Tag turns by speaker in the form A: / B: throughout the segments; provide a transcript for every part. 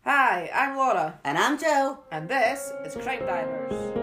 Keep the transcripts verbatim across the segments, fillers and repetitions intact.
A: Hi, I'm Laura.
B: And I'm Jill.
A: And this is Crime Divers.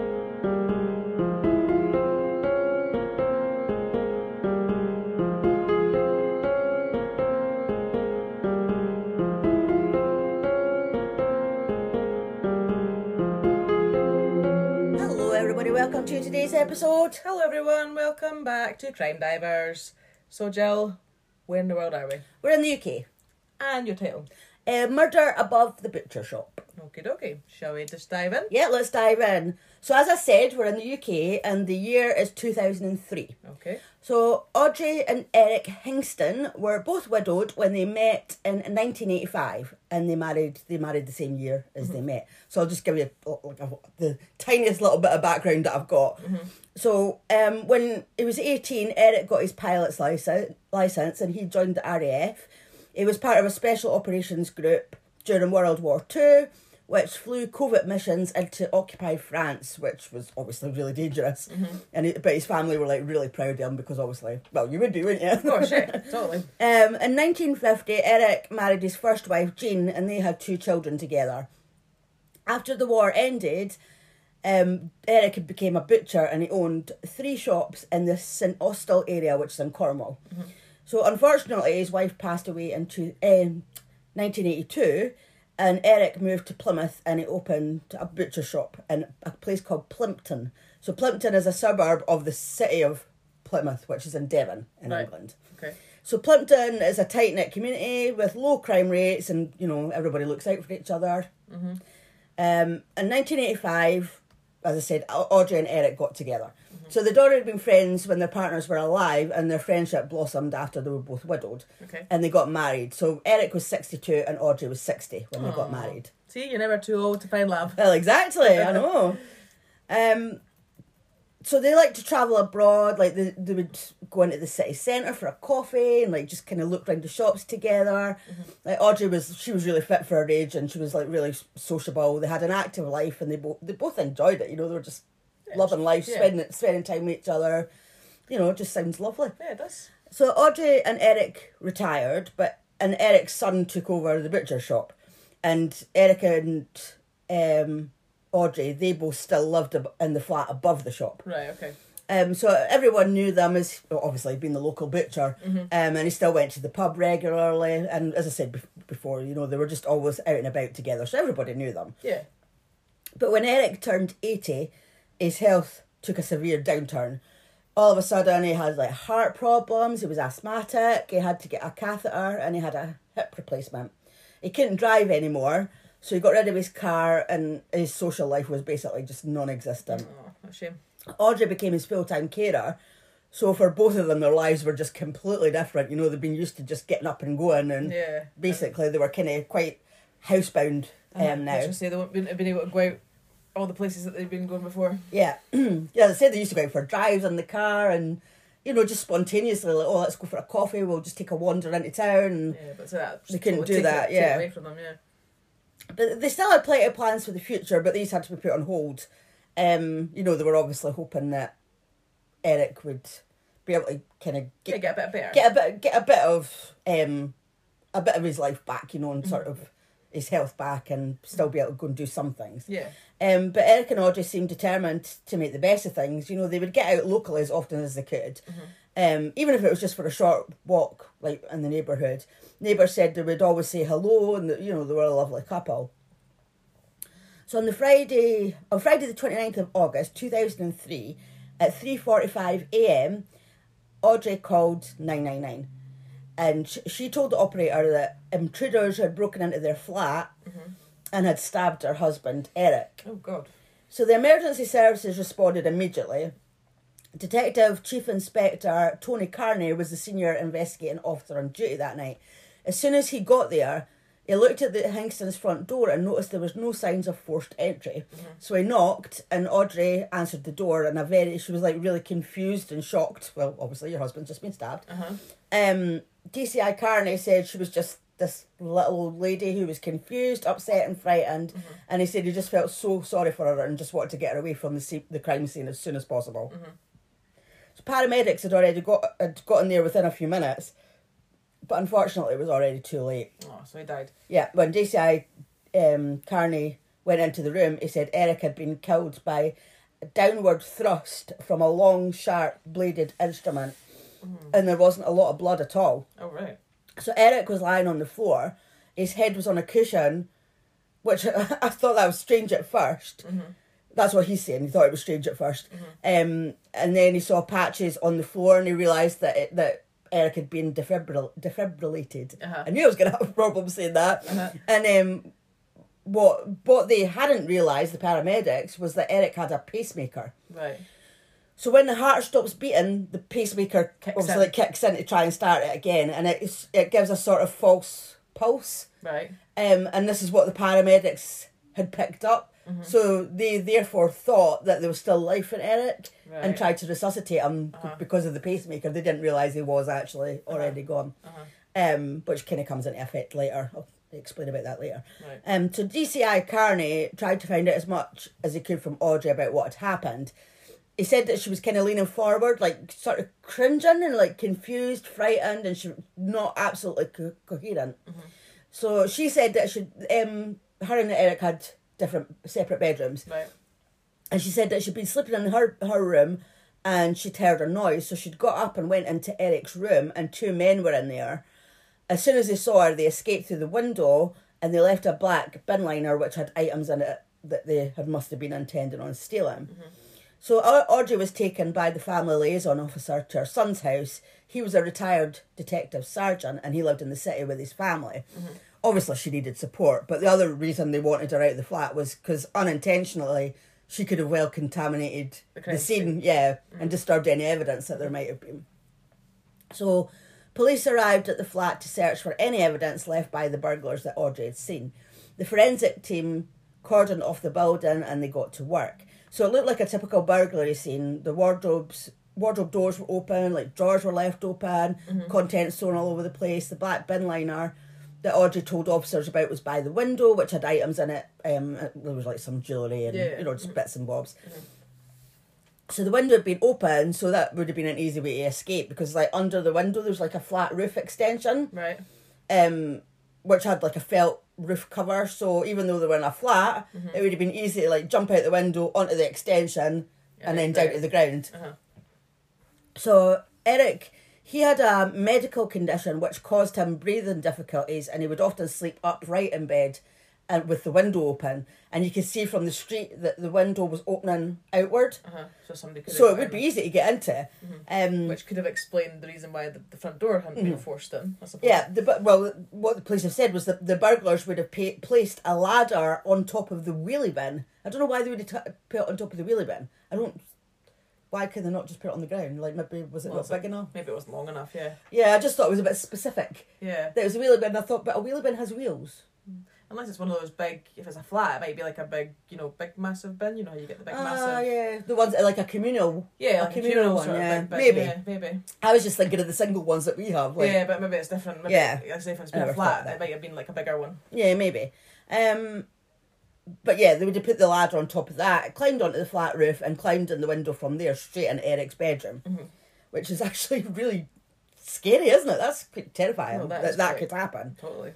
B: Hello everybody, welcome to today's episode.
A: Hello everyone, welcome back to Crime Divers. So Jill, where in the world are we?
B: We're in the U K.
A: And your title?
B: Uh, Murder Above the Butcher Shop.
A: Okie dokie. Shall we just dive in?
B: Yeah, let's dive in. So as I said, we're in the U K and the year is two thousand three.
A: Okay.
B: So Audrey and Eric Hingston were both widowed when they met in nineteen eighty-five, and they married They married the same year as mm-hmm. they met. So I'll just give you like a, the tiniest little bit of background that I've got. Mm-hmm. So um, when he was eighteen, Eric got his pilot's license, license and he joined the R A F. He was part of a special operations group during World War Two, which flew covert missions into occupied France, which was obviously really dangerous. Mm-hmm. And he, but his family were like really proud of him because obviously, well, you would be, wouldn't you?
A: Of course, yeah, totally.
B: Um, in nineteen fifty, Eric married his first wife, Jean, and they had two children together. After the war ended, um, Eric became a butcher and he owned three shops in the St Austell area, which is in Cornwall. Mm-hmm. So unfortunately, his wife passed away in two, um, nineteen eighty-two, and Eric moved to Plymouth and he opened a butcher shop in a place called Plympton. So Plympton is a suburb of the city of Plymouth, which is in Devon, in
A: right.
B: England.
A: Okay.
B: So Plympton is a tight-knit community with low crime rates and, you know, everybody looks out for each other. Mm-hmm. Um, in nineteen eighty-five, as I said, Audrey and Eric got together. Mm-hmm. So they'd already been friends when their partners were alive, and their friendship blossomed after they were both widowed.
A: Okay.
B: And they got married. So Eric was sixty-two and Audrey was sixty when Aww. They got married.
A: See, you're never too old to find love.
B: Well, exactly, I know. Um, so they like to travel abroad. Like they, they would go into the city centre for a coffee and like just kind of look around the shops together. Mm-hmm. Like Audrey was, she was really fit for her age and she was like really sociable. They had an active life and they both they both enjoyed it. You know, they were just yeah, loving life, yeah. spending spending time with each other. You know, it just sounds lovely.
A: Yeah, it does.
B: So Audrey and Eric retired, but and Eric's son took over the butcher shop, and Eric and um. Audrey, they both still lived in the flat above the shop.
A: Right, okay.
B: Um, so everyone knew them as, well, obviously, being the local butcher. Mm-hmm. Um, and he still went to the pub regularly. And as I said be- before, you know, they were just always out and about together. So everybody knew them.
A: Yeah.
B: But when Eric turned eighty, his health took a severe downturn. All of a sudden, he had, like, heart problems. He was asthmatic. He had to get a catheter and he had a hip replacement. He couldn't drive anymore. So he got rid of his car and his social life was basically just non-existent.
A: Oh, what a shame.
B: Audrey became his full-time carer. So for both of them, their lives were just completely different. You know, they'd been used to just getting up and going. And
A: yeah.
B: basically they were kind of quite housebound um, now.
A: I was going to say they wouldn't have been able to go out all the places that they've been going before.
B: Yeah. yeah, they said they used to go out for drives in the car and, you know, just spontaneously, like, oh, let's go for a coffee. We'll just take a wander into town.
A: Yeah, but so that
B: they couldn't do that,
A: it,
B: yeah.
A: Take it away from them, yeah.
B: But they still had plenty of plans for the future, but these had to be put on hold. Um, you know, they were obviously hoping that Eric would be able to kind of get,
A: yeah, get a bit better,
B: get a bit, get a bit of, um, a bit of his life back, you know, and sort of his health back, and still be able to go and do some things.
A: Yeah.
B: Um, but Eric and Audrey seemed determined to make the best of things. You know, they would get out locally as often as they could. Mm-hmm. Um, even if it was just for a short walk, like in the neighbourhood. Neighbours said they would always say hello, and that, you know, they were a lovely couple. So on the Friday, on Friday the twenty-ninth of August two thousand three, at three forty-five a.m, Audrey called nine nine nine, and sh- she told the operator that intruders had broken into their flat mm-hmm. and had stabbed her husband Eric.
A: Oh God!
B: So the emergency services responded immediately. Detective Chief Inspector Tony Carney was the senior investigating officer on duty that night. As soon as he got there, he looked at the Hingston's front door and noticed there was no signs of forced entry. Mm-hmm. So he knocked, and Audrey answered the door, and a very she was like really confused and shocked. Well, obviously your husband's just been stabbed. Uh-huh. Um, D C I Carney said she was just this little old lady who was confused, upset and frightened, mm-hmm. and he said he just felt so sorry for her and just wanted to get her away from the scene, the crime scene as soon as possible. Mm-hmm. So paramedics had already got had gotten there within a few minutes, but unfortunately it was already too late.
A: Oh, so he died.
B: Yeah, when D C I um, Carney went into the room, he said Eric had been killed by a downward thrust from a long, sharp bladed instrument, mm. and there wasn't a lot of blood at all.
A: Oh, right.
B: So Eric was lying on the floor, his head was on a cushion, which I thought that was strange at first. Mm-hmm. That's what he's saying. He thought it was strange at first. Mm-hmm. Um, and then he saw patches on the floor and he realised that it, that Eric had been defibril- defibrillated. Uh-huh. I knew I was going to have a problem saying that. Uh-huh. And um, what what they hadn't realised, the paramedics, was that Eric had a pacemaker.
A: Right.
B: So when the heart stops beating, the pacemaker
A: kicks
B: obviously
A: in.
B: kicks in to try and start it again. And it, it gives a sort of false pulse.
A: Right.
B: Um, and this is what the paramedics had picked up. Mm-hmm. So they therefore thought that there was still life in Eric, right. and tried to resuscitate him uh-huh. because of the pacemaker. They didn't realise he was actually already uh-huh. gone, uh-huh. um, which kind of comes into effect later. I'll explain about that later.
A: Right.
B: Um, so D C I Carney tried to find out as much as he could from Audrey about what had happened. He said that she was kind of leaning forward, like sort of cringing and like confused, frightened, and she was not absolutely co- coherent. Mm-hmm. So she said that she, um, her and Eric had different separate bedrooms,
A: right.
B: and she said that she'd been sleeping in her her room, and she'd heard a noise, so she'd got up and went into Eric's room, and two men were in there. As soon as they saw her, they escaped through the window, and they left a black bin liner which had items in it that they had must have been intending on stealing. Mm-hmm. So Audrey was taken by the family liaison officer to her son's house. He was a retired detective sergeant and he lived in the city with his family. Mm-hmm. Obviously she needed support, but the other reason they wanted her out of the flat was because unintentionally she could have well contaminated the, the scene, scene. yeah, mm-hmm. and disturbed any evidence that there might have been. So police arrived at the flat to search for any evidence left by the burglars that Audrey had seen. The forensic team cordoned off the building and they got to work. So it looked like a typical burglary scene. The wardrobes, wardrobe doors were open, like drawers were left open, mm-hmm. contents thrown all over the place. The black bin liner that Audrey told officers about was by the window, which had items in it. Um, there was like some jewellery and, yeah. you know, just mm-hmm. bits and bobs. Mm-hmm. So the window had been open, so that would have been an easy way to escape, because like under the window there was like a flat roof extension.
A: Right.
B: Um, which had like a felt roof cover, so even though they were in a flat, mm-hmm. it would have been easy to like jump out the window onto the extension yeah, and then down to the ground. Uh-huh. So Eric, he had a medical condition which caused him breathing difficulties, and he would often sleep upright in bed and with the window open, and you could see from the street that the window was opening outward.
A: Uh-huh. So somebody could.
B: So it would be easy to get into.
A: Mm-hmm. Um, which could have explained the reason why the, the front door hadn't mm-hmm. been forced in, I suppose.
B: Yeah, the, well, what the police have said was that the burglars would have pay, placed a ladder on top of the wheelie bin. I don't know why they would have t- put it on top of the wheelie bin. I don't. Why could they not just put it on the ground? Like, maybe, was it well, not big enough?
A: Maybe it wasn't long enough, yeah.
B: Yeah, I just thought it was a bit specific.
A: Yeah.
B: That it was a wheelie bin. I thought, but a wheelie bin has wheels.
A: Unless it's one of those big, if it's a flat, it might be like a big, you know, big massive bin. You know how you get the big
B: ah,
A: massive.
B: Ah, yeah. The ones that are like a communal.
A: Yeah,
B: a
A: like
B: communal, communal one,
A: sort of
B: yeah.
A: big bin.
B: Maybe.
A: Yeah, maybe.
B: I was just thinking of the single ones that we have. Like,
A: yeah, but maybe it's different. Maybe,
B: yeah.
A: Like I say, if it's been a flat, it might have been like a bigger one.
B: Yeah, maybe. Um, but yeah, they would have put the ladder on top of that, climbed onto the flat roof, and climbed in the window from there straight into Eric's bedroom, mm-hmm. which is actually really scary, isn't it? That's quite terrifying, no, that that, that could happen.
A: Totally.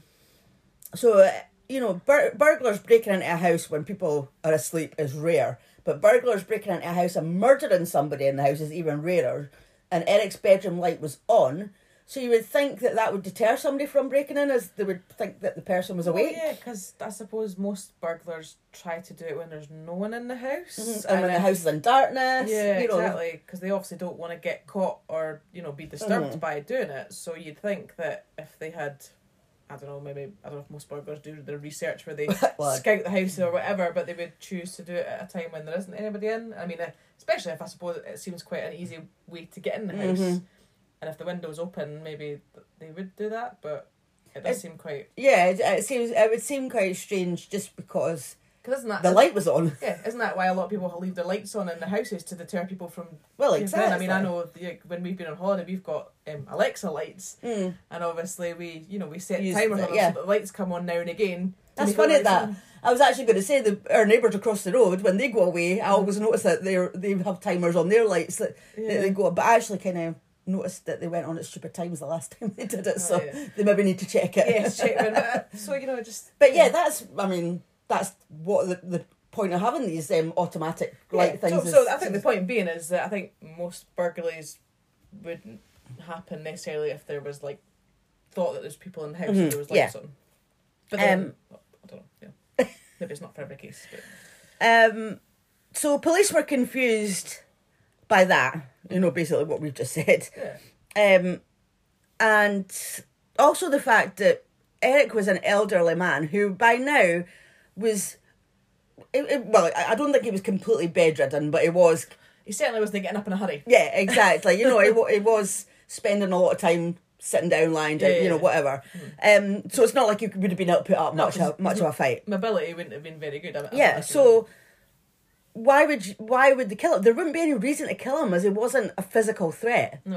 B: So, uh, you know, bur- burglars breaking into a house when people are asleep is rare, but burglars breaking into a house and murdering somebody in the house is even rarer. And Eric's bedroom light was on, so you would think that that would deter somebody from breaking in, as they would think that the person was awake.
A: Well, yeah, because I suppose most burglars try to do it when there's no one in the house.
B: Mm-hmm. And, and when if, the house is in darkness.
A: Yeah,
B: you know.
A: Exactly, because they obviously don't want to get caught or, you know, be disturbed mm-hmm. by doing it. So you'd think that if they had... I don't know, maybe, I don't know if most burglars do their research where they scout the house or whatever, but they would choose to do it at a time when there isn't anybody in. I mean, especially if I suppose it seems quite an easy way to get in the house. Mm-hmm. And if the window's open, maybe they would do that, but it does it, seem quite...
B: Yeah, it, it seems it would seem quite strange just because...
A: Cause isn't that,
B: the light was on.
A: Yeah, isn't that why a lot of people leave their lights on in the houses, to deter people from...
B: Well, exactly.
A: I mean, I know the, when we've been on holiday, we've got um, Alexa lights, mm. and obviously we, you know, we set
B: Use
A: timers
B: the,
A: on them
B: yeah.
A: so that the lights come on now and again.
B: That's funny that. On. I was actually going to say that our neighbours across the road, when they go away, I always notice that they they have timers on their lights that,
A: yeah.
B: that they go, but I actually kind of noticed that they went on at stupid times the last time they did it,
A: Oh,
B: so
A: yeah.
B: they maybe need to check it.
A: Yes, check it. So, you know, just...
B: But yeah, that's, I mean, that's what the, the point of having these um, automatic light
A: yeah,
B: things
A: so,
B: is.
A: so I think the point being is that I think most burglaries wouldn't happen necessarily if there was, like, thought that there's people in the house
B: Mm-hmm.
A: and there was lights
B: yeah.
A: on. But then,
B: Um,
A: I don't know, yeah. Maybe it's not for every case, but...
B: Um, so police were confused by that, you know, basically what we've just said.
A: Yeah.
B: Um, and also the fact that Eric was an elderly man who by now was, it, it, well, I I don't think he was completely bedridden, but he was...
A: He certainly wasn't getting up in a hurry.
B: Yeah, exactly. You know, he, wa- he was spending a lot of time sitting down, lying down,
A: Yeah, yeah,
B: you know,
A: yeah.
B: whatever. Um, so it's not like he would have been able to put up
A: No,
B: much, of, much of a fight.
A: Mobility wouldn't have been very good. I, I
B: Yeah,
A: think.
B: so why would you, why would they kill him? There wouldn't be any reason to kill him as he wasn't a physical threat.
A: No.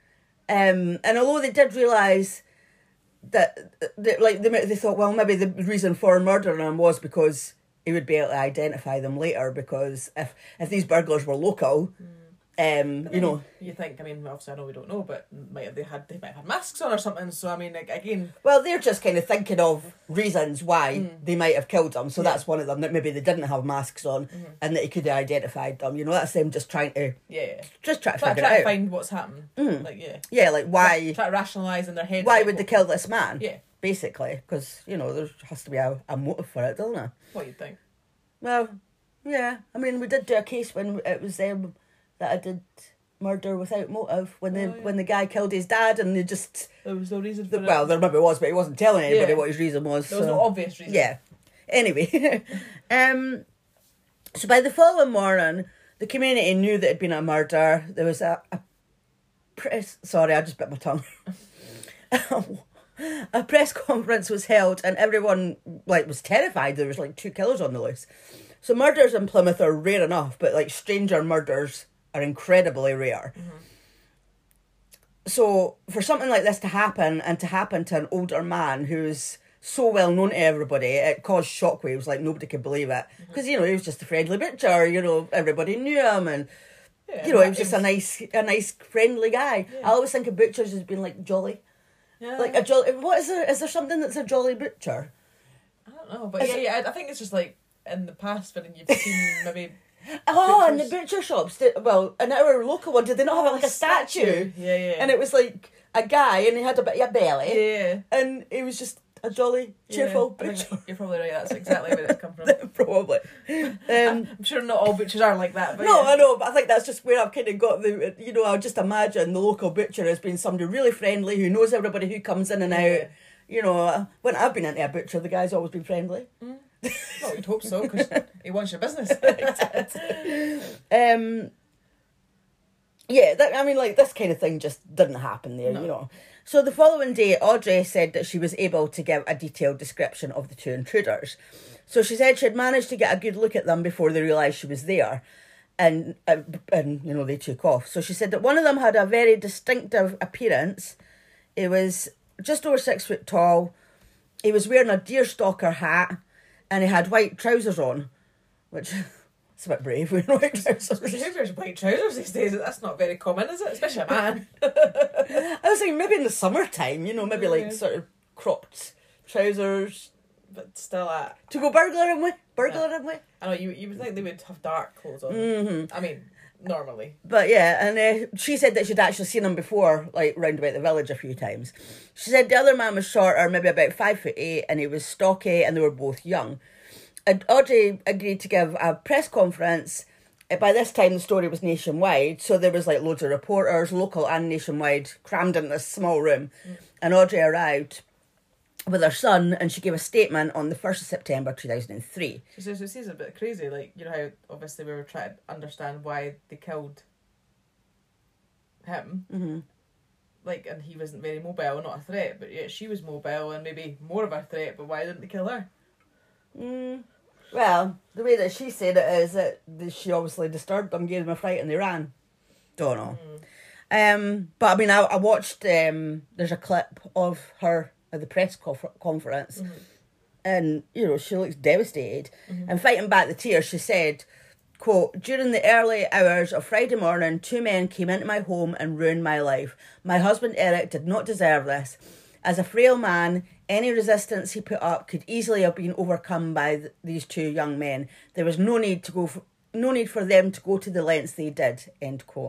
B: Um, and although they did realise that, that, like, they, they thought, well, maybe the reason for murdering him was because he would be able to identify them later, because if, if these burglars were local, um, you know...
A: You think, I mean, obviously I know we don't know, but might have they had they might have had masks on or something, so I mean, like, again...
B: Well, they're just kind of thinking of reasons why
A: Mm.
B: they might have killed them, so
A: Yeah.
B: that's one of them, that maybe they didn't have masks on,
A: Mm-hmm.
B: and that he could have identified them, you know, that's them just trying to...
A: Yeah, yeah.
B: Just try to
A: Try,
B: figure
A: try
B: it
A: to
B: out.
A: find what's happened.
B: Mm.
A: Like, yeah.
B: Yeah, like, why...
A: Try, try to rationalise in their heads.
B: Why
A: like,
B: would they
A: what-
B: kill this man?
A: Yeah.
B: Basically, because, you know, there has to be a, a motive for it, doesn't there?
A: What do you think?
B: Well, yeah. I mean, we did do a case when it was them that I did murder without motive, when the
A: Oh, yeah.
B: when the guy killed his dad and they just...
A: There was no reason for
B: Well,
A: it.
B: there maybe was, but he wasn't telling anybody
A: Yeah.
B: what his reason was.
A: There was
B: so-
A: no obvious reason.
B: Yeah. Anyway. um, so by the following morning, the community knew that it had been a murder. There was a, a press... Sorry, I just bit my tongue. A press conference was held and everyone, like, was terrified. There was, like, two killers on the loose. So murders in Plymouth are rare enough, but, like, stranger murders are incredibly rare.
A: Mm-hmm.
B: So for something like this to happen, and to happen to an older man who's so well known to everybody, it caused shockwaves, like nobody could believe it. Because, you know, he was just a friendly butcher, you know, everybody knew him, and,
A: Yeah,
B: you know, he
A: that
B: was just
A: is-
B: a nice, a nice, friendly guy.
A: Yeah.
B: I always think of butchers as being, like, jolly.
A: Yeah.
B: Like a jolly... What is there? Is there something that's a jolly butcher?
A: I don't know, but
B: Is
A: yeah,
B: it-
A: yeah, I I think it's just like in the past when you've seen maybe
B: Oh, and the
A: Butchers.
B: butcher shops, did, well, in our local one, did they not have like a statue?
A: Yeah, yeah.
B: And it was like a guy and he had a bit of a belly
A: yeah.
B: and he was just a jolly, cheerful
A: yeah. I think
B: butcher.
A: You're probably right. That's exactly where it's come from.
B: Probably. Um,
A: I'm sure not all butchers are like that. But
B: no,
A: yeah.
B: I know, but I think that's just where I've kind of got the, you know, I just imagine the local butcher as being somebody really friendly who knows everybody who comes in and out.
A: Yeah.
B: You know, when I've been into a butcher, the guy's always been friendly.
A: Well, you'd hope so because he wants your business.
B: Um, yeah, that, I mean, like, this kind of thing just didn't happen there,
A: No.
B: you know. So the following day, Audrey said that she was able to give a detailed description of the two intruders. So she said she had managed to get a good look at them before they realised she was there. And, uh, and, you know, they took off. So she said that one of them had a very distinctive appearance. He was just over six foot tall. He was wearing a deerstalker hat. And he had white trousers on. Which... It's a bit brave wearing white trousers.
A: Who wears white trousers these days? That's not very common, is it? Especially a man.
B: I was thinking maybe in the summertime, you know, maybe like
A: Yeah.
B: sort of cropped trousers
A: But still, uh,
B: to go burglaring with, burglaring with.
A: I know you. You would think they would have dark clothes on.
B: Mm-hmm.
A: I mean, normally.
B: But yeah, and uh, she said that she'd actually seen him before, like round about the village a few times. She said the other man was shorter, maybe about five foot eight, and he was stocky, and they were both young. And Audrey agreed to give a press conference. Uh, By this time, the story was nationwide, so there was like loads of reporters, local and nationwide, crammed in this small room. Mm. And Audrey arrived with her son, and she gave a statement on the first of September two thousand three.
A: So, so, so it seems a bit crazy. Like, you know how obviously we were trying to understand why they killed him.
B: Mm-hmm.
A: Like, and he wasn't very mobile, not a threat, but yet she was mobile and maybe more of a threat. But why didn't they kill her?
B: Mm. Well, the way that she said it is that she obviously disturbed them, gave them a fright, and they ran. Don't know. Mm. Um, but I mean, I, I watched. Um, there's a clip of her at the press confer- conference, mm-hmm. and you know she looks devastated. Mm-hmm. And fighting back the tears, she said, quote, during the early hours of Friday morning, two men came into my home and ruined my life. My husband Eric did not deserve this. As a frail man, any resistance he put up could easily have been overcome by th- these two young men. There was no need to go, for, no need for them to go to the lengths they did. End quote.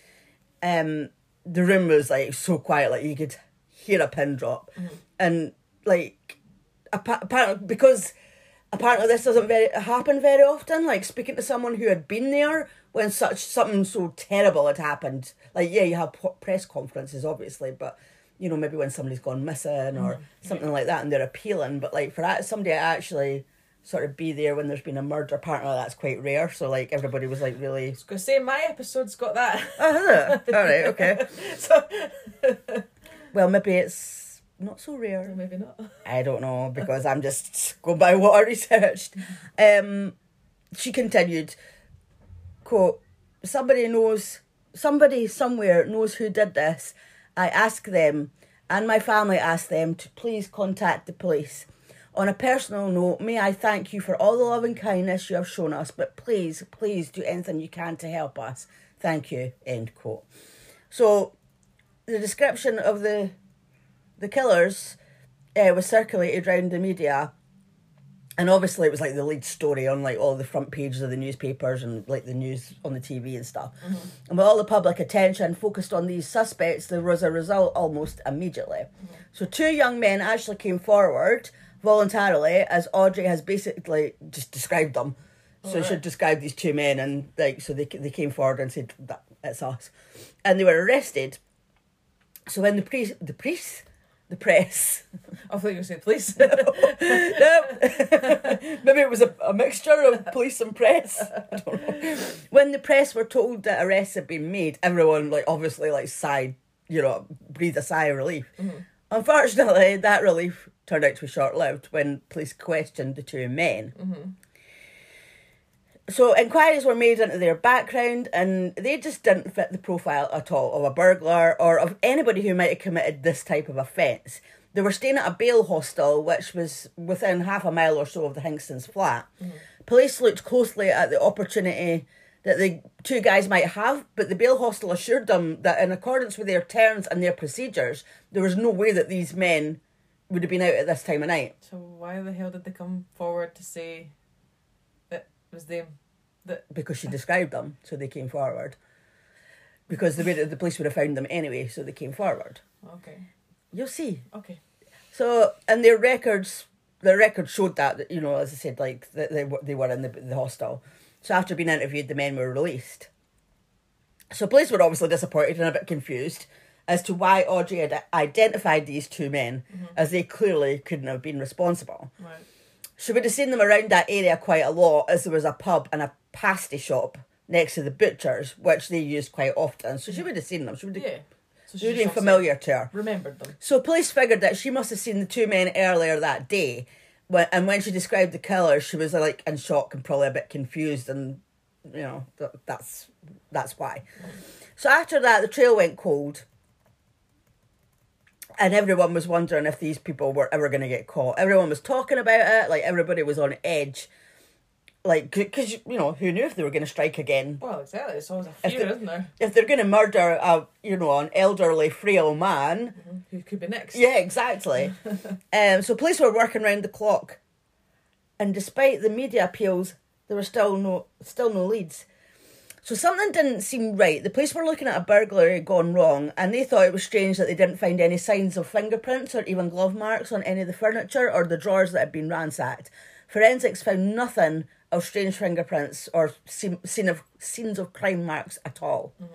B: Um, the room was like so quiet, like you could hear a pin drop, mm-hmm. and like apparently because apparently this doesn't very happen very often. Like speaking to someone who had been there when such something so terrible had happened. Like yeah, you have press conferences obviously, but you know maybe when somebody's gone missing or mm-hmm. something like that, and they're appealing. But like for that somebody to actually sort of be there when there's been a murder, apparently that's quite rare. So like everybody was like really. I
A: was gonna say my episode's got that.
B: Oh, has it? All right, okay. So, well, maybe it's not so rare.
A: Or maybe not.
B: I don't know because I'm just going by what I researched. Um, she continued, quote, somebody knows, somebody somewhere knows who did this. I ask them, and my family ask them to please contact the police. On a personal note, may I thank you for all the love and kindness you have shown us, but please, please do anything you can to help us. Thank you, end quote. So, the description of the the killers uh, was circulated around the media, and obviously it was like the lead story on like all the front pages of the newspapers and like the news on the T V and stuff. Mm-hmm. And with all the public attention focused on these suspects, there was a result almost immediately. Mm-hmm. So two young men actually came forward voluntarily, as Audrey has basically just described them. So right. She described these two men, and like so they they came forward and said that it's us, and they were arrested. So when the priest, the priest, the press,
A: I thought you were saying police.
B: no, no. Maybe it was a, a mixture of police and press. I don't know. When the press were told that arrests had been made, everyone like obviously like sighed, you know, breathed a sigh of relief. Mm-hmm. Unfortunately, that relief turned out to be short-lived when police questioned the two men. Mm-hmm. So inquiries were made into their background, and they just didn't fit the profile at all of a burglar or of anybody who might have committed this type of offence. They were staying at a bail hostel, which was within half a mile or so of the Hinkstons' flat. Mm-hmm. Police looked closely at the opportunity that the two guys might have, but the bail hostel assured them that in accordance with their terms and their procedures, there was no way that these men would have been out at this time of night.
A: So why the hell did they come forward to say that it was them? That
B: Because she described them, so they came forward. Because the, the police would have found them anyway, so they came forward.
A: Okay.
B: You'll see.
A: Okay.
B: So, and their records, their records showed that, you know, as I said, like, that they, they were in the, the hostel. So after being interviewed, the men were released. So police were obviously disappointed and a bit confused as to why Audrey had identified these two men, mm-hmm. as they clearly couldn't have been responsible.
A: Right.
B: She would have seen them around that area quite a lot, as there was a pub and a pasty shop next to the butcher's, which they used quite often. So she would have seen them. She would have,
A: yeah. So
B: she would have been familiar to her.
A: Remembered them.
B: So police figured that she must have seen the two men earlier that day. And when she described the killers, she was like in shock and probably a bit confused, and you know that, that's that's why. So after that, the trail went cold, and everyone was wondering if these people were ever going to get caught. Everyone was talking about it, like everybody was on edge, like because you know who knew if they were going to strike again.
A: Well, exactly. It's always a fear, isn't there?
B: If they're going to murder a you know an elderly, frail man,
A: mm-hmm. who could be next?
B: Yeah, exactly. um, so police were working round the clock, and despite the media appeals, there were still no still no leads. So something didn't seem right. The police were looking at a burglary gone wrong, and they thought it was strange that they didn't find any signs of fingerprints or even glove marks on any of the furniture or the drawers that had been ransacked. Forensics found nothing of strange fingerprints or scene, scene of scenes of crime marks at all. Mm-hmm.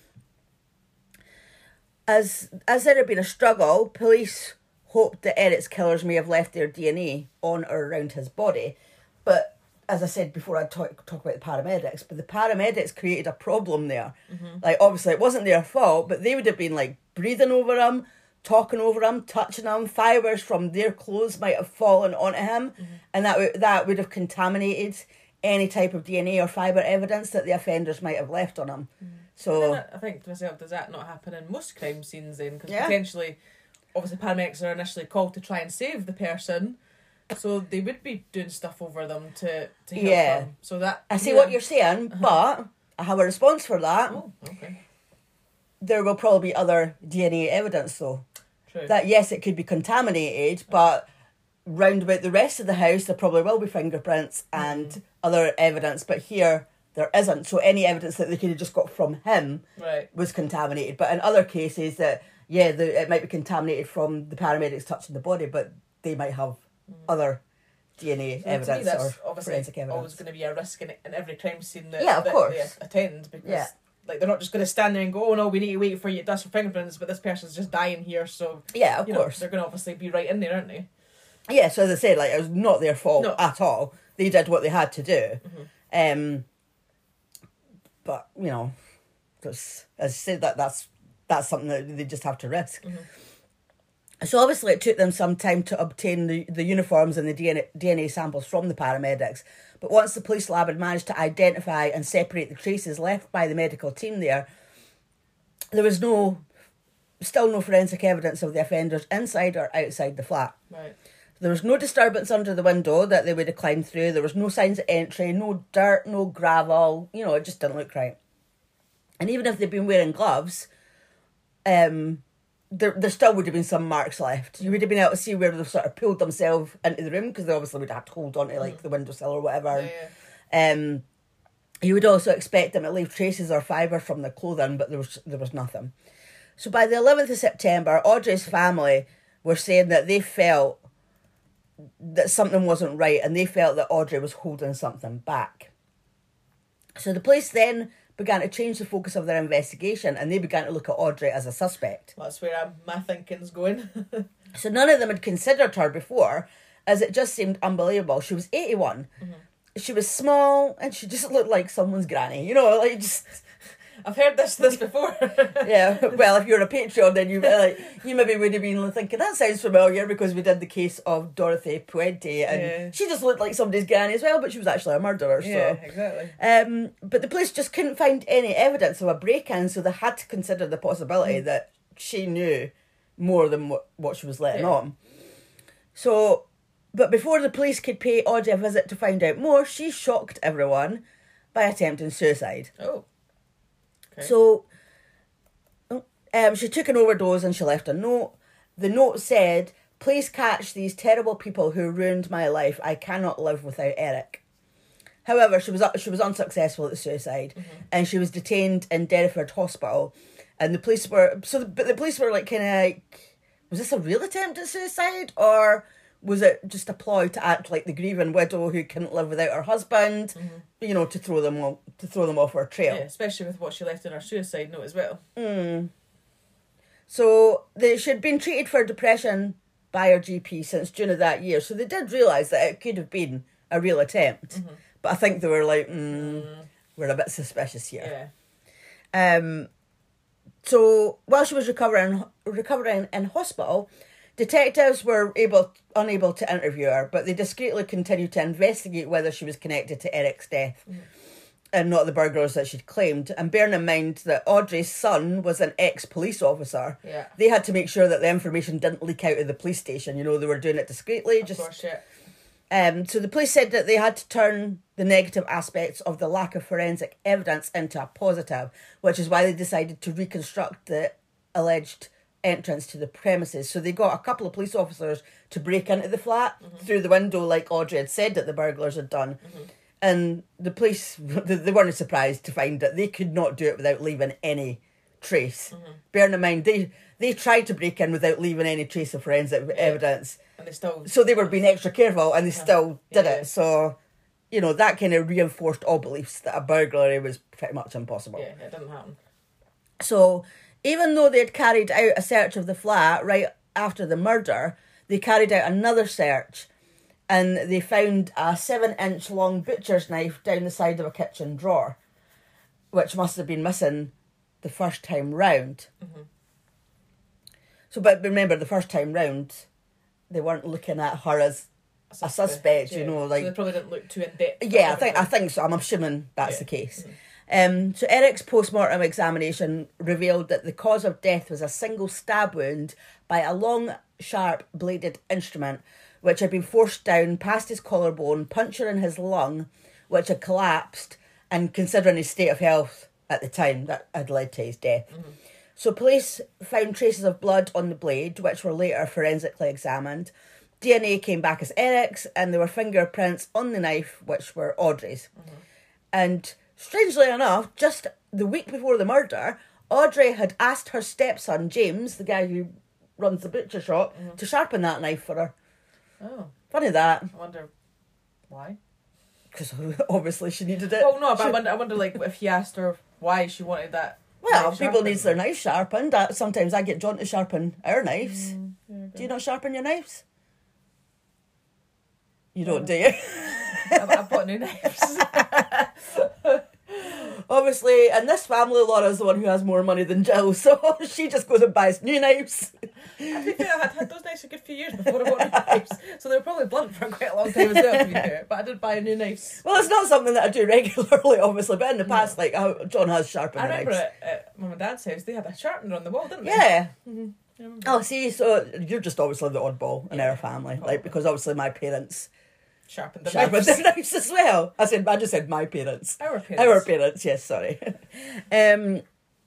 B: As as there had been a struggle, police hoped that Eric's killers may have left their D N A on or around his body. But as I said before, I'd talk, talk about the paramedics, but the paramedics created a problem there. Mm-hmm. Like, obviously, it wasn't their fault, but they would have been, like, breathing over him, talking over him, touching him. Fibres from their clothes might have fallen onto him, mm-hmm. and that, w- that would have contaminated any type of D N A or fibre evidence that the offenders might have left on him. Mm-hmm. So
A: I think to myself, does that not happen in most crime scenes then? Because
B: yeah.
A: potentially, obviously, paramedics are initially called to try and save the person, So they would be doing stuff over them to, to help
B: Yeah.
A: them. So that...
B: I see
A: yeah.
B: what you're saying,
A: Uh-huh.
B: but I have a response for that.
A: Oh, okay.
B: There will probably be other D N A evidence, though.
A: True.
B: That, yes, it could be contaminated, but round about the rest of the house, there probably will be fingerprints and mm. other evidence, but here there isn't. So any evidence that they could have just got from him
A: right.
B: was contaminated. But in other cases, that yeah, the, it might be contaminated from the paramedics touching the body, but they might have mm. other D N A
A: so
B: evidence
A: to me, that's
B: or
A: obviously
B: forensic evidence.
A: Always going to be a risk in, in every crime scene that,
B: yeah, of
A: that
B: course.
A: they attend, because
B: yeah.
A: like they're not just going to stand there and go, oh no, we need to wait for you to dust for fingerprints, but this person's just dying here, so
B: yeah, of
A: you
B: course
A: know, they're going to obviously be right in there, aren't they?
B: Yeah, so as I said, like, it was not their fault
A: no.
B: at all. They did what they had to do.
A: Mm-hmm.
B: Um, but, you know, as I said, that that's that's something that they just have to risk.
A: Mm-hmm.
B: So obviously it took them some time to obtain the, the uniforms and the D N A, D N A samples from the paramedics. But once the police lab had managed to identify and separate the traces left by the medical team there, there was no, still no forensic evidence of the offenders inside or outside the flat.
A: Right.
B: There was no disturbance under the window that they would have climbed through. There was no signs of entry, no dirt, no gravel. You know, it just didn't look right. And even if they'd been wearing gloves, um, there there still would have been some marks left. You would have been able to see where they've sort of pulled themselves into the room, because they obviously would have to hold on to like the windowsill or whatever.
A: Yeah, yeah.
B: Um, you would also expect them to leave traces or fibre from their clothing, but there was there was nothing. So by the eleventh of September, Audrey's family were saying that they felt that something wasn't right, and they felt that Audrey was holding something back. So the police then began to change the focus of their investigation, and they began to look at Audrey as a suspect.
A: That's where I'm, my thinking's going.
B: So none of them had considered her before, as it just seemed unbelievable. She was eighty-one. Mm-hmm. She was small, and she just looked like someone's granny. You know, like just...
A: I've heard this this before.
B: Yeah, well, if you're a Patreon, then you like, you maybe would have been thinking, that sounds familiar, because we did the case of Dorothy Puente, and
A: yeah.
B: she just looked like somebody's granny as well, but she was actually a murderer. So.
A: Yeah, exactly.
B: Um, but the police just couldn't find any evidence of a break-in, so they had to consider the possibility mm. that she knew more than what, what she was letting
A: yeah.
B: on. So, but before the police could pay Audrey a visit to find out more, she shocked everyone by attempting suicide.
A: Oh. Okay.
B: So, um, she took an overdose and she left a note. The note said, "Please catch these terrible people who ruined my life. I cannot live without Eric." However, she was she was unsuccessful at the suicide, mm-hmm. and she was detained in Derriford Hospital. And the police were so, the, but the police were like kind of like, was this a real attempt at suicide, or was it just a ploy to act like the grieving widow who couldn't live without her husband, mm-hmm. you know, to throw them off, to throw them off her trail?
A: Yeah, especially with what she left in her suicide note as well.
B: Mm. So they, she had been treated for depression by her G P since June of that year. So they did realise that it could have been a real attempt. Mm-hmm. But I think they were like, mm, mm. we're a bit suspicious here. Yeah. Um. So while she was recovering, recovering in hospital, detectives were able unable to interview her, but they discreetly continued to investigate whether she was connected to Eric's death mm. and not the burglars that she'd claimed. And bearing in mind that Audrey's son was an ex-police officer,
A: yeah.
B: they had to make sure that the information didn't leak out of the police station. You know, they were doing it discreetly.
A: Of
B: just,
A: course, yeah.
B: Um, so the police said that they had to turn the negative aspects of the lack of forensic evidence into a positive, which is why they decided to reconstruct the alleged entrance to the premises. So they got a couple of police officers to break into the flat mm-hmm. through the window, like Audrey had said that the burglars had done. Mm-hmm. And the police, they weren't surprised to find that they could not do it without leaving any trace. Mm-hmm. Bearing in mind, they, they tried to break in without leaving any trace of forensic yeah. evidence.
A: And they still...
B: So they were being extra careful, and they yeah. still did
A: yeah.
B: it. So, you know, that kind of reinforced all beliefs that a burglary was pretty much impossible.
A: Yeah, it didn't happen.
B: So, even though they had carried out a search of the flat right after the murder, they carried out another search, and they found a seven-inch long butcher's knife down the side of a kitchen drawer, which must have been missing the first time round. Mm-hmm. So, but remember, the first time round, they weren't looking at her as a suspect, a suspect yeah. you know, like
A: so they probably didn't look too in depth.
B: Yeah, I think I think so. I'm assuming that's yeah. the case. Mm-hmm. Um, so Eric's post-mortem examination revealed that the cause of death was a single stab wound by a long, sharp bladed instrument, which had been forced down past his collarbone, puncturing his lung, which had collapsed, and considering his state of health at the time, that had led to his death. Mm-hmm. So police found traces of blood on the blade, which were later forensically examined. D N A came back as Eric's, and there were fingerprints on the knife, which were Audrey's. Mm-hmm. And strangely enough, just the week before the murder, Audrey had asked her stepson, James, the guy who runs the butcher shop, mm-hmm. to sharpen that knife for her.
A: Oh.
B: Funny that.
A: I wonder why.
B: Because obviously she needed it.
A: Well, no, but
B: she...
A: I wonder, I wonder like, if he asked her why she wanted that.
B: Well, people need their knives sharpened. Sometimes I get John to sharpen our knives. Mm, yeah, do you not sharpen your knives? You don't, do you?
A: I've, I've bought new knives.
B: Obviously, in this family, Laura's the one who has more money than Jill, so she just goes and buys new knives.
A: I think I had had those knives for a good few years before I bought new knives, so they were probably blunt for quite a long time as well, to be fair, but I did buy new knives.
B: Well, it's not something that I do regularly, obviously, but in the past, no. like, how John has sharpened
A: I remember
B: knives.
A: at, at Mum and Dad's house, they had a sharpener on the wall, didn't they?
B: Yeah.
A: Mm-hmm.
B: Oh, see, so you're just obviously the oddball in yeah, our family, probably. Like, because obviously my parents...
A: Sharpened the
B: Sharpened
A: knives.
B: the knives as well. I said, I just said my parents.
A: Our parents.
B: Our parents, yes, sorry. um.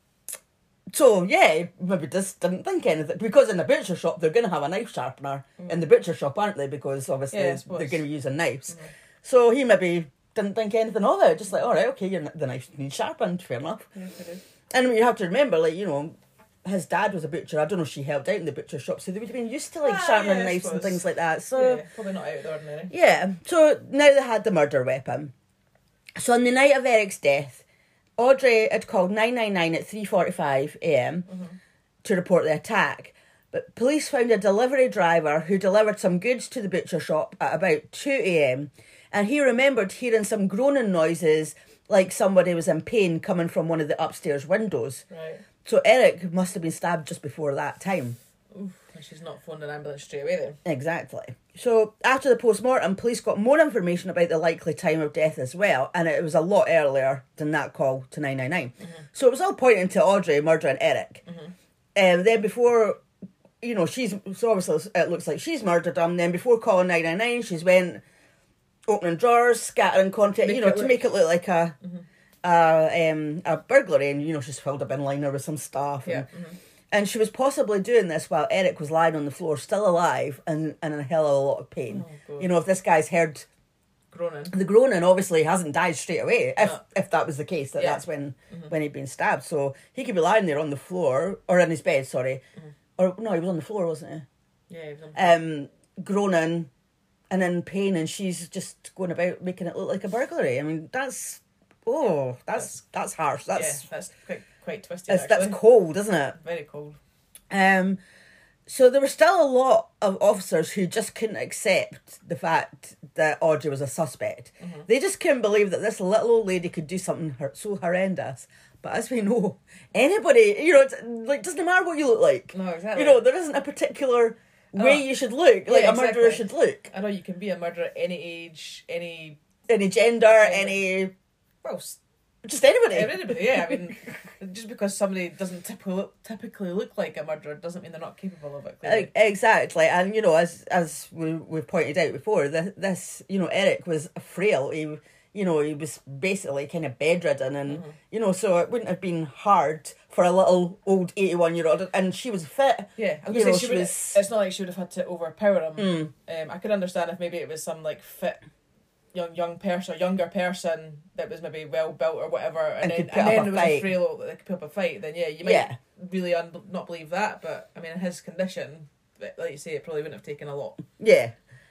B: So, yeah, maybe just didn't think anything. Because in the butcher shop, they're going to have a knife sharpener mm. in the butcher shop, aren't they? Because obviously yeah, they're going to be using knives. Mm. So he maybe didn't think anything of it. Just like, all right, okay, your, the knife needs sharpened. Fair enough.
A: Yes, it is.
B: And I mean, you have to remember, like, you know, his dad was a butcher. I don't know if she helped out in the butcher shop, so they would have been used to like ah, sharpening yeah, knives and things like that. So
A: yeah, probably not out of the ordinary.
B: Yeah. So now they had the murder weapon. So on the night of Eric's death, Audrey had called nine nine nine at three forty-five a.m. Mm-hmm. to report the attack. But police found a delivery driver who delivered some goods to the butcher shop at about two a.m. and he remembered hearing some groaning noises like somebody was in pain coming from one of the upstairs windows.
A: Right.
B: So Eric must have been stabbed just before that time.
A: Oof, she's not phoned an ambulance straight away then.
B: Exactly. So after the post-mortem, police got more information about the likely time of death as well, and it was a lot earlier than that call to nine nine nine. Mm-hmm. So it was all pointing to Audrey murdering Eric. Mm-hmm. Um, then before, you know, she's, so obviously it looks like she's murdered him, then before calling nine nine nine, she's went opening drawers, scattering content, make you know, to look. make it look like a... Mm-hmm. Uh, um, a burglary, and you know she's filled a bin liner with some stuff, and,
A: yeah. mm-hmm.
B: and she was possibly doing this while Eric was lying on the floor, still alive and, and in a hell of a lot of pain. Oh, you know, if this guy's heard
A: groaning,
B: the groaning obviously hasn't died straight away. If
A: no.
B: if that was the case, that
A: yeah.
B: that's when
A: mm-hmm.
B: when he'd been stabbed. So he could be lying there on the floor or in his bed, sorry, mm-hmm. or no, he was on the floor, wasn't
A: he? Yeah, he was on the floor.
B: Um, groaning and in pain, and she's just going about making it look like a burglary. I mean, that's. Oh, that's that's harsh. That's
A: yeah, that's quite quite twisted.
B: That's, that's cold, isn't it?
A: Very cold.
B: Um, so there were still a lot of officers who just couldn't accept the fact that Audrey was a suspect. Mm-hmm. They just couldn't believe that this little old lady could do something so horrendous. But as we know, anybody, you know, it's, like doesn't matter what you look like.
A: No, exactly.
B: You know, there isn't a particular way oh, you should look, like yeah, a murderer exactly. should look.
A: I know you can be a murderer at any age, any
B: any gender, any.
A: Well,
B: just anybody.
A: Anybody, yeah. I mean, just because somebody doesn't typically look, typically look like a murderer doesn't mean they're not capable of it. Clearly.
B: Exactly, and you know, as as we we've pointed out before, this, this you know, Eric was frail. He, you know, he was basically kind of bedridden, and mm-hmm. you know, so it wouldn't have been hard for a little old eighty-one year old, and she was fit.
A: Yeah, I was
B: you
A: know,
B: know,
A: she
B: she
A: would,
B: was.
A: It's not like she would have had to overpower him.
B: Mm.
A: Um, I could understand if maybe it was some like fit. young young person, younger person that was maybe well built or whatever, and,
B: and
A: then, and then there was
B: fight.
A: a frail that could put up a fight, then yeah, you might
B: yeah.
A: really un- not believe that, but I mean, in his condition, like you say, it probably wouldn't have taken a lot.
B: Yeah.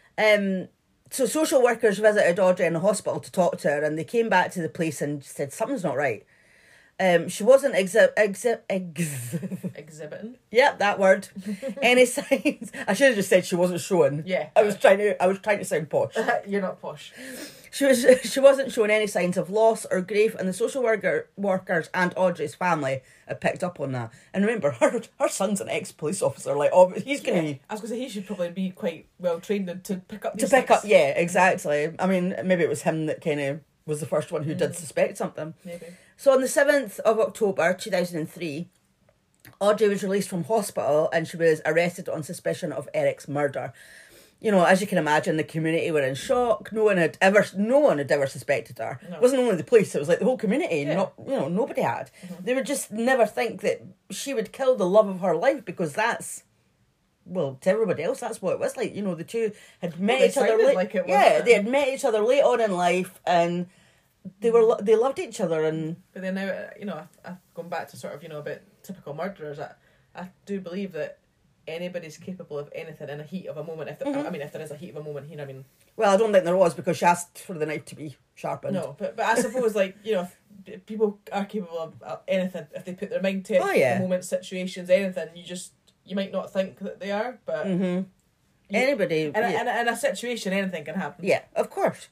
B: Um. So social workers visited Audrey in the hospital to talk to her, and they came back to the police and said something's not right. Um, she wasn't exhi- exhi- ex-
A: exhibiting.
B: Yep, that word. Any signs? I should have just said she wasn't showing.
A: Yeah,
B: I was trying to. I was trying to sound posh.
A: You're not posh.
B: She was. She wasn't showing any signs of loss or grief, and the social worker workers and Audrey's family had picked up on that. And remember, her her son's an ex police officer. Like, oh, he's gonna.
A: Yeah, I was gonna say he should probably be quite well trained to pick up. These
B: to pick
A: things.
B: up, yeah, exactly. I mean, maybe it was him that kind of was the first one who mm. did suspect something.
A: Maybe.
B: So on the seventh of October two thousand three, Audrey was released from hospital and she was arrested on suspicion of Eric's murder. you know, as you can imagine, the community were in shock. No one had ever, no one had ever suspected her. No. It wasn't only the police; it was like the whole community. Yeah. Not, you know, nobody had. Mm-hmm. They would just never think that she would kill the love of her life, because that's, well, to everybody else, that's what it was like. You know, the two had met
A: well,
B: each other. Late,
A: like it,
B: yeah,
A: it?
B: they had met each other late on in life, and they were they loved each other. And
A: but then now, you know, I've gone back to sort of, you know, about typical murderers. I, I do believe that anybody's capable of anything in a heat of a moment. If there, mm-hmm. I mean, if there is a heat of a moment, you know, I mean.
B: Well, I don't think there was, because she asked for the knife to be sharpened.
A: No, but but I suppose, like, you know, if people are capable of uh, anything if they put their mind to it.
B: Oh, yeah.
A: Moment, situations, anything. You just you might not think that they are, but
B: mm-hmm. you, anybody
A: in a,
B: yeah.
A: in, a, in a situation, anything can happen.
B: Yeah, of course.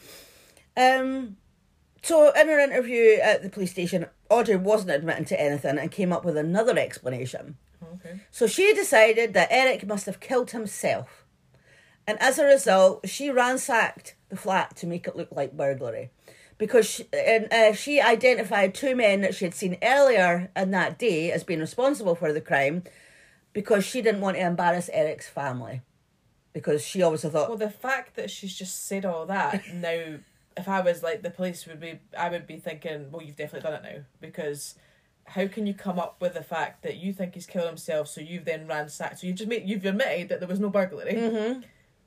B: Um. So in her interview at the police station, Audrey wasn't admitting to anything and came up with another explanation.
A: Okay.
B: So she decided that Eric must have killed himself. And as a result, she ransacked the flat to make it look like burglary. Because she, and, uh, she identified two men that she had seen earlier in that day as being responsible for the crime, because she didn't want to embarrass Eric's family. Because she obviously thought...
A: Well, the fact that she's just said all that, now, if I was like the police, would be, I would be thinking, well, you've definitely done it now. Because... how can you come up with the fact that you think he's killed himself, so you've then ransacked, so you've just made, you've admitted that there was no burglary,
B: mm-hmm.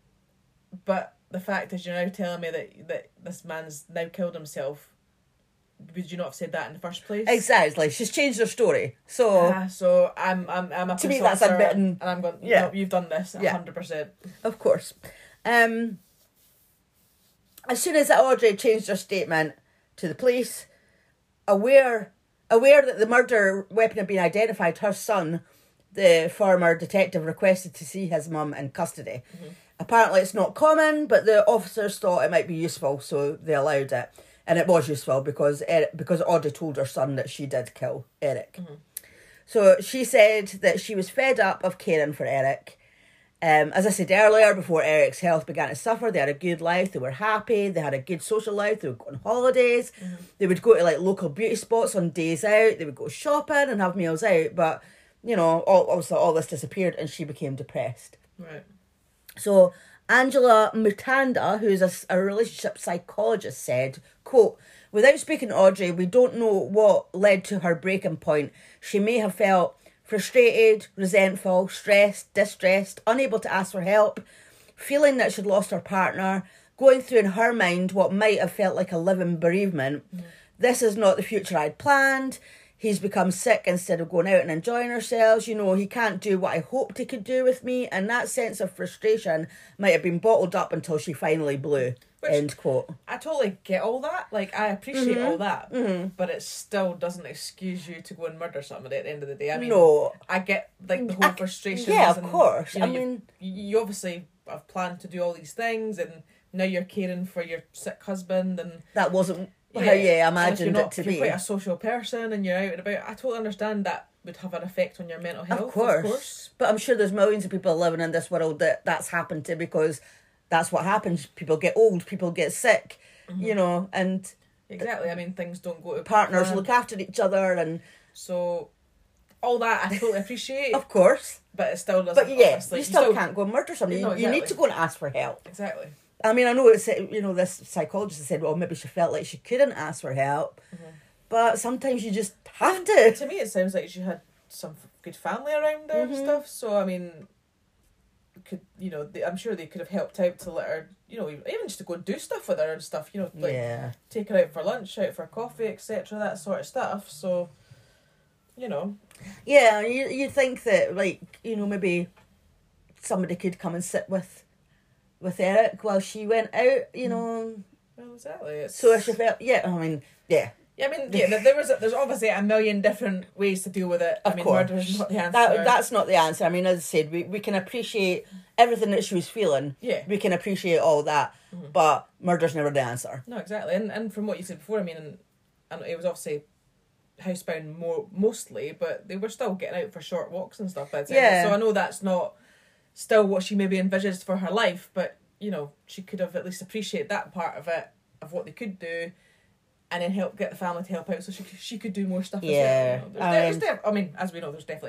A: but the fact is you're now telling me that, that this man's now killed himself. Would you not have said that in the first place?
B: Exactly. She's changed her story. So
A: yeah, so I'm I'm I'm a
B: to me that's admitting,
A: and I'm going,
B: yeah,
A: no, you've done this a hundred percent.
B: Of course. Um as soon as Audrey changed her statement to the police, aware Aware that the murder weapon had been identified, her son, the former detective, requested to see his mum in custody. Mm-hmm. Apparently it's not common, but the officers thought it might be useful, so they allowed it. And it was useful because Eric, because Audrey told her son that she did kill Eric. Mm-hmm. So she said that she was fed up of caring for Eric. Um, as I said earlier, before Eric's health began to suffer, they had a good life, they were happy, they had a good social life, they would go on holidays, mm-hmm. they would go to like local beauty spots on days out, they would go shopping and have meals out, but, you know, all, obviously all this disappeared and she became depressed.
A: Right.
B: So Angela Mutanda, who's a, a relationship psychologist, said, quote, "Without speaking to Audrey, we don't know what led to her breaking point. She may have felt frustrated, resentful, stressed, distressed, unable to ask for help, feeling that she'd lost her partner, going through in her mind what might have felt like a living bereavement. Mm. This is not the future I'd planned. He's become sick instead of going out and enjoying ourselves. You know, he can't do what I hoped he could do with me." And that sense of frustration might have been bottled up until she finally blew. Which, end quote.
A: I totally get all that. Like, I appreciate
B: mm-hmm.
A: all that.
B: Mm-hmm.
A: But it still doesn't excuse you to go and murder somebody at the end of the day. I mean,
B: no.
A: I get, like, the whole frustration.
B: Yeah, of
A: and,
B: course.
A: You know,
B: I mean...
A: You, you obviously have planned to do all these things, and now you're caring for your sick husband, and...
B: That wasn't yeah, how you imagined
A: not,
B: it to
A: if you're
B: be.
A: Quite a social person, and you're out and about. I totally understand that would have an effect on your mental health,
B: of course.
A: Of course.
B: But I'm sure there's millions of people living in this world that that's happened to, because... that's what happens. People get old, people get sick, mm-hmm. you know, and...
A: Exactly, I mean, things don't go to
B: partners
A: plan.
B: Look after each other, and...
A: So, all that I totally appreciate.
B: Of course.
A: But it still doesn't...
B: But yeah, you still,
A: you still
B: can't go and murder somebody.
A: No,
B: you,
A: exactly.
B: you need to go and ask for help.
A: Exactly.
B: I mean, I know it's, you know, this psychologist said, well, maybe she felt like she couldn't ask for help, mm-hmm. but sometimes you just have to.
A: To me, it sounds like she had some good family around her mm-hmm. and stuff, so, I mean... could you know they, I'm sure they could have helped out to let her, you know, even just to go and do stuff with her and stuff, you know, like
B: yeah.
A: take her out for lunch, out for coffee, etc., that sort of stuff. So, you know,
B: yeah, you you think that, like, you know, maybe somebody could come and sit with with Eric while she went out, you know.
A: Well, exactly. It's...
B: So if she felt, yeah, I mean, yeah.
A: Yeah, I mean, yeah, there was a, there's obviously a million different ways to deal with it.
B: Of
A: I mean,
B: course.
A: murder is not the answer.
B: That, that's not the answer. I mean, as I said, we, we can appreciate everything that she was feeling.
A: Yeah.
B: We can appreciate all that, mm-hmm. but murder's never the answer.
A: No, exactly. And and from what you said before, I mean, and, and it was obviously housebound more, mostly, but they were still getting out for short walks and stuff by the time.
B: Yeah.
A: So I know that's not still what she maybe envisaged for her life, but, you know, she could have at least appreciated that part of it, of what they could do, and then help get the family to help out so she she could do more stuff
B: yeah.
A: as well. You know? There's,
B: I,
A: de-
B: mean,
A: there's def- I mean, as we know, there's definitely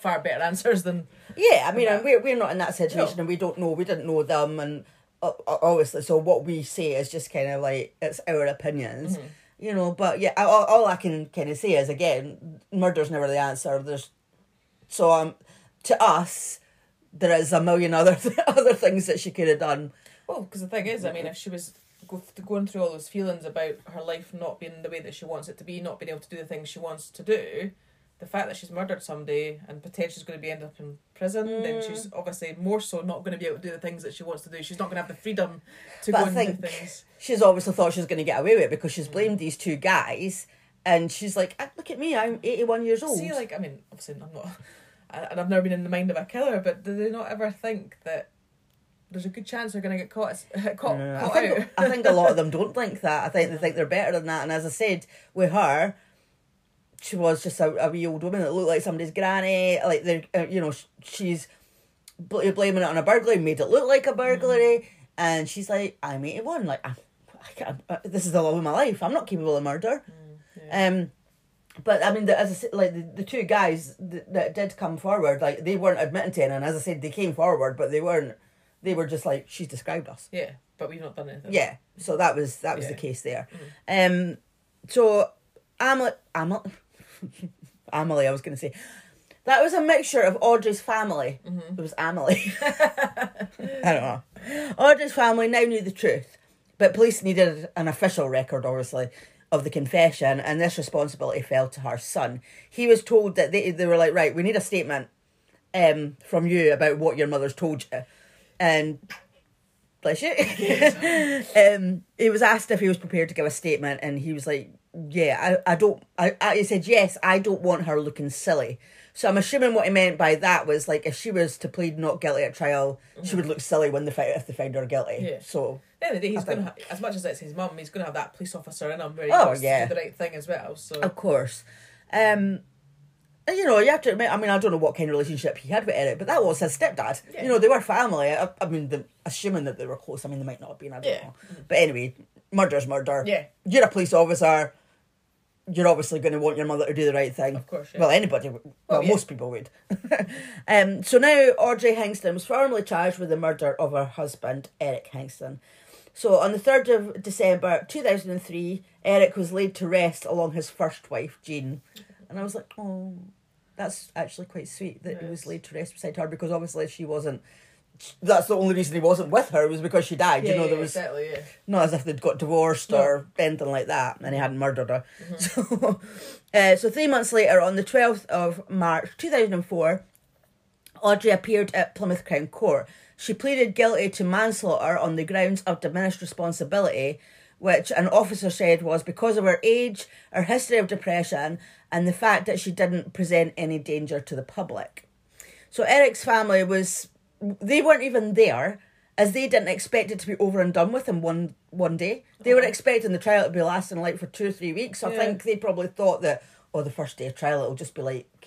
A: far better answers than.
B: Yeah, I mean, and
A: that.
B: we're we're not in that situation,
A: No.
B: and we don't know. We didn't know them, and uh, obviously, so what we say is just kind of like it's our opinions,
A: Mm-hmm.
B: you know. But yeah, all, all I can kind of say is again, murder's never the answer. There's so um, to us, there is a million other other things that she could have done.
A: Well, because the thing is, I mean, if she was go, going through all those feelings about her life not being the way that she wants it to be, not being able to do the things she wants to do, the fact that she's murdered somebody and potentially is going to be end up in prison, mm. then she's obviously more so not going to be able to do the things that she wants to do. She's not going to have the freedom to
B: but
A: go
B: I
A: and
B: think
A: do things.
B: She's obviously thought she was going to get away with it because she's blamed mm. these two guys, and she's like, look at me, I'm eighty-one years old.
A: See, like, I mean, obviously I'm not, and I've never been in the mind of a killer, but do they not ever think that there's a good chance they're going to get caught, caught,
B: no,
A: caught
B: I think,
A: out?
B: I think a lot of them don't think that. I think they think they're better than that. And as I said, with her, she was just a, a wee old woman that looked like somebody's granny. Like, they're, uh, you know, she's bl- blaming it on a burglary, made it look like a burglary. Mm. And she's like, I'm eighty-one. Like, I, I can't, uh, this is the love of my life. I'm not capable of murder. Mm, yeah. Um, But, I mean, the, as I said, like, the, the two guys that, that did come forward, like, they weren't admitting to anything. And as I said, they came forward, but they weren't. They were just like, she's described us.
A: Yeah, but we've not done anything.
B: Yeah, so that was that was
A: yeah.
B: the case there.
A: Mm.
B: Um, so, Amelie, Amelie, Amelie, I was going to say, that was a mixture of Audrey's family. Mm-hmm. It was Amelie. I don't know. Audrey's family now knew the truth, but police needed an official record, obviously, of the confession, and this responsibility fell to her son. He was told that they they were like, right, we need a statement um, from you about what your mother's told you. And bless you. um, he was asked if he was prepared to give a statement, and he was like, yeah, I, I don't, I, I, he said, yes, I don't want her looking silly. So I'm assuming what he meant by that was like, if she was to plead not guilty at trial, mm-hmm. she would look silly when they find, if they found her guilty.
A: Yeah.
B: So
A: at the end of the day, he's going to ha- as much as it's his mum, he's going to have that police officer in him where he
B: oh,
A: wants
B: yeah.
A: to do the right thing as well. So
B: of course. Um, and, you know, you have to admit, I mean, I don't know what kind of relationship he had with Eric, but that was his stepdad. Yeah. You know, they were family. I, I mean, the, assuming that they were close. I mean, they might not have been, I don't
A: yeah.
B: know. But anyway, murder's murder.
A: Yeah.
B: You're a police officer. You're obviously going to want your mother to do the right thing.
A: Of course, yeah.
B: Well, anybody would. Well,
A: well yeah.
B: most people would. um, so now Audrey Hingston was formally charged with the murder of her husband, Eric Hingston. So on the third of December two thousand three, Eric was laid to rest along his first wife, Jean. And I was like, oh, that's actually quite sweet that yes. he was laid to rest beside her, because obviously she wasn't, that's the only reason he wasn't with her was because she died.
A: Yeah,
B: you know,
A: yeah,
B: there was
A: exactly, yeah.
B: not as if they'd got divorced no. or anything like that, and he hadn't murdered her. Mm-hmm. So, uh, so three months later, on the twelfth of March two thousand four, Audrey appeared at Plymouth Crown Court. She pleaded guilty to manslaughter on the grounds of diminished responsibility, which an officer said was because of her age, her history of depression, and the fact that she didn't present any danger to the public. So Eric's family was, they weren't even there, as they didn't expect it to be over and done with in one one day. They uh-huh. were expecting the trial to be lasting like for two or three weeks. So yeah. I think they probably thought that, oh, the first day of trial, it'll just be like,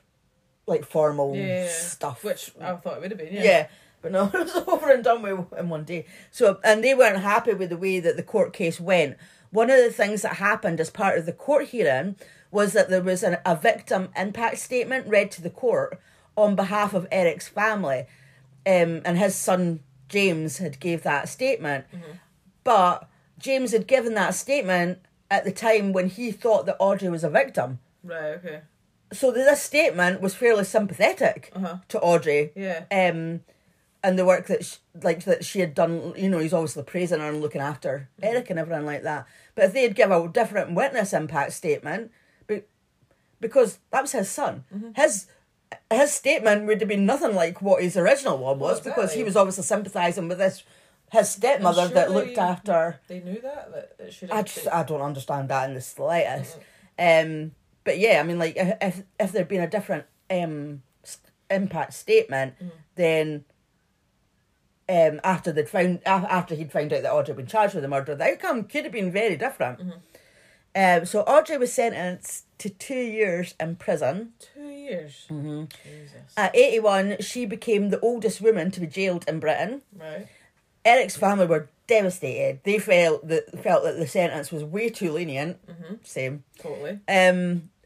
B: like formal
A: yeah.
B: stuff.
A: Which I thought it would have been, yeah.
B: Yeah. But no, it was over and done with in one day. So, and they weren't happy with the way that the court case went. One of the things that happened as part of the court hearing was that there was an, a victim impact statement read to the court on behalf of Eric's family. Um, and his son, James, had gave that statement. Mm-hmm. But James had given that statement at the time when he thought that Audrey was a victim.
A: Right, okay.
B: So this statement was fairly sympathetic
A: uh-huh.
B: to Audrey.
A: Yeah.
B: Um, and the work that she, like that she had done, you know, he's obviously praising her and looking after mm-hmm. Eric and everything like that. But if they'd give a different witness impact statement, be, because that was his son, mm-hmm. his his statement would have been nothing like what his original one was, well, exactly. because he was obviously sympathising with this his stepmother that looked after.
A: They knew that that it should.
B: I just I don't understand that in the slightest. Mm-hmm. Um, but yeah, I mean, like if if there'd been a different um impact statement, mm-hmm. then. Um, after they'd found after he'd found out that Audrey had been charged with the murder, the outcome could have been very different. Mm-hmm. Um, so Audrey was sentenced to two years in prison.
A: Two years.
B: Mm-hmm.
A: Jesus.
B: At eighty-one, she became the oldest woman to be jailed in Britain.
A: Right.
B: Eric's family were devastated. They felt that felt that the sentence was way too lenient.
A: Mm-hmm.
B: Same.
A: Totally.
B: Um,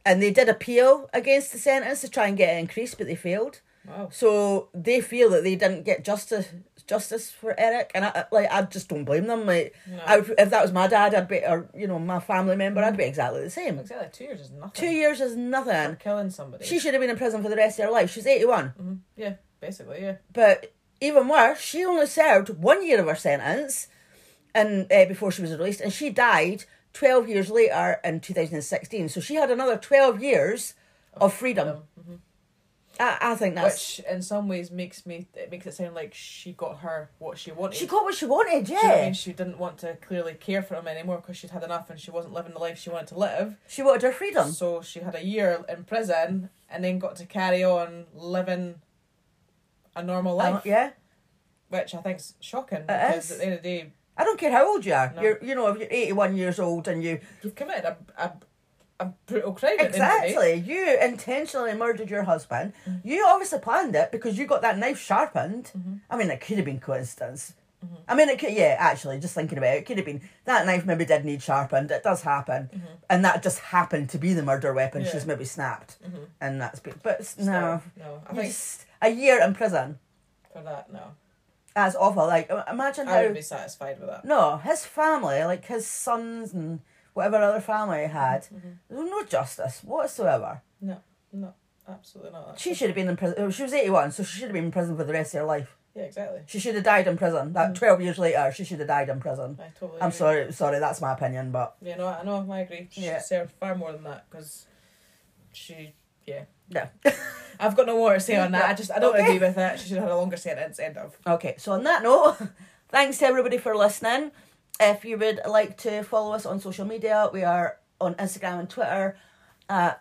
B: and they did appeal against the sentence to try and get it increased, but they failed.
A: Wow.
B: So they feel that they didn't get justice justice for Eric, and I like I just don't blame them. Like,
A: No.
B: I would, if that was my dad, I'd be, or you know, my family member, I'd be exactly the same.
A: Exactly. Two years is nothing.
B: Two years is nothing.
A: For killing somebody.
B: She should have been in prison for the rest of her life. She's eighty-one.
A: Mm-hmm. Yeah, basically, yeah.
B: But even worse, she only served one year of her sentence, and uh, before she was released, and she died twelve years later in two thousand sixteen. So she had another twelve years of freedom.
A: Mm-hmm.
B: I, I think that's...
A: Which, in some ways, makes me it makes it sound like she got her what she wanted.
B: She got what she wanted, yeah.
A: Do you know what I mean? She didn't want to clearly care for him anymore because she'd had enough and she wasn't living the life she wanted to live.
B: She wanted her freedom.
A: So she had a year in prison and then got to carry on living a normal life.
B: Um, yeah.
A: Which I think's shocking.
B: It
A: because
B: is.
A: at the end of the day,
B: I don't care how old you are.
A: No.
B: You're, you know, if you're eighty-one years old and you...
A: you've committed a, a, a brutal crime. At the end of the day.
B: Exactly. You intentionally murdered your husband. Mm-hmm. You obviously planned it because you got that knife sharpened.
A: Mm-hmm.
B: I mean, it could have been coincidence.
A: Mm-hmm.
B: I mean, it could, yeah, actually, just thinking about it, it could have been, that knife maybe did need sharpened. It does happen.
A: Mm-hmm.
B: And that just happened to be the murder weapon.
A: Yeah.
B: She's maybe snapped.
A: Mm-hmm.
B: And that's, but it's,
A: Still,
B: no.
A: no. I
B: You
A: think
B: just, a year in prison.
A: for that, no.
B: That's awful. Like, imagine
A: I
B: how...
A: wouldn't be satisfied with that.
B: No, his family, like his sons and whatever other family he had,
A: Mm-hmm.
B: there was no justice whatsoever.
A: No, no, absolutely not.
B: She should have been in prison. She was eighty-one, so she should have been in prison for the rest of her life.
A: Yeah, exactly.
B: She should have died in prison. That
A: Mm.
B: twelve years later, she should have died in prison.
A: I totally
B: I'm
A: agree.
B: sorry, sorry, that's my opinion, but
A: Yeah, no, I know, I agree. She
B: Yeah.
A: served far more than that because she, yeah.
B: yeah.
A: I've got no more to say on that. I just, I don't
B: Okay.
A: agree with it. She should have had a longer sentence, end of.
B: Okay, so on that note, thanks to everybody for listening. If you would like to follow us on social media, we are on Instagram and Twitter. Uh,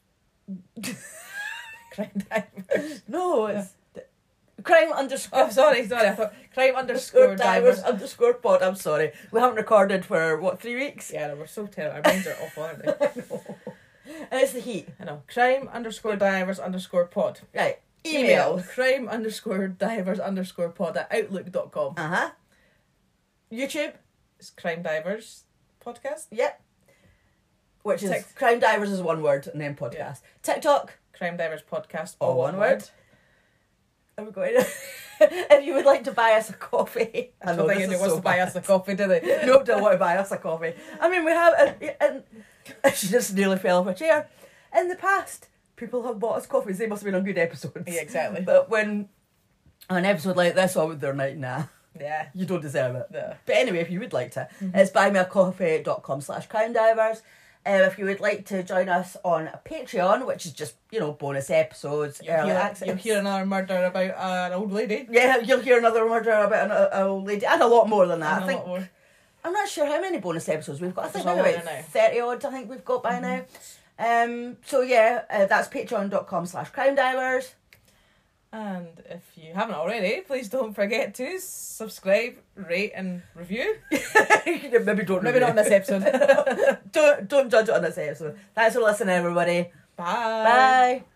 A: Crime divers.
B: no, it's crime underscore.
A: Oh, sorry, sorry. I thought crime underscore divers.
B: underscore pod. I'm sorry. We haven't recorded for, what, three weeks?
A: Yeah, no, we're so terrible. Our brains are awful, aren't they?
B: And it's the heat.
A: I know. Crime underscore divers underscore pod.
B: Right.
A: Email
B: Email.
A: crime underscore divers underscore pod at outlook dot com.
B: Uh-huh. YouTube.
A: It's Crime Divers podcast.
B: Yep. Which is
A: Tik-
B: Crime Divers is one word and then podcast.
A: Yeah.
B: TikTok.
A: Crime Divers podcast.
B: All
A: All
B: one
A: one
B: word.
A: word.
B: Are we going to... If you would like to buy us a coffee.
A: I don't think anyone wants to buy us a coffee, do they?
B: No, don't want to buy us a coffee. I mean, we have... And, and she just nearly fell off a chair. In the past, people have bought us coffees. They must have been on good episodes.
A: Yeah, exactly.
B: But when an episode like this, oh, they're like, nah,
A: Yeah.
B: you don't deserve it.
A: No.
B: But anyway, if you would like to, it's buymeacoffee.com slash crime divers. Um, if you would like to join us on Patreon, which is just, you know, bonus episodes,
A: You'll
B: early
A: hear,
B: access.
A: you'll hear another murder about an old lady.
B: Yeah, you'll hear another murder about an an old lady, and a lot more than that.
A: And
B: I
A: a
B: think
A: lot more.
B: I'm not sure how many bonus episodes we've got. I think
A: There's a
B: maybe
A: lot
B: about
A: now.
B: thirty odd. I think we've got by now. Um. So yeah, uh, that's patreon.com slash crime divers.
A: And if you haven't already, please don't forget to subscribe, rate, and review.
B: Maybe don't.
A: Maybe not on this episode.
B: don't don't judge it on this episode. Thanks for listening, everybody.
A: Bye.
B: Bye.